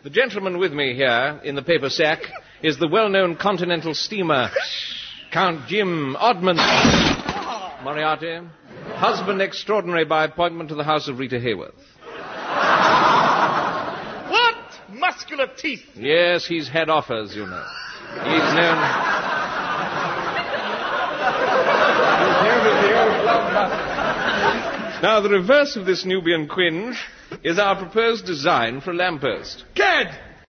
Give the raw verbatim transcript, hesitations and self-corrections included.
The gentleman with me here in the paper sack is the well-known continental steamer, Count Jim Odman Moriarty, husband extraordinary by appointment to the house of Rita Hayworth. What? Muscular teeth. Yes, he's had offers, you know. He's known... Now, the reverse of this Nubian quinge is our proposed design for a lamppost. Cad!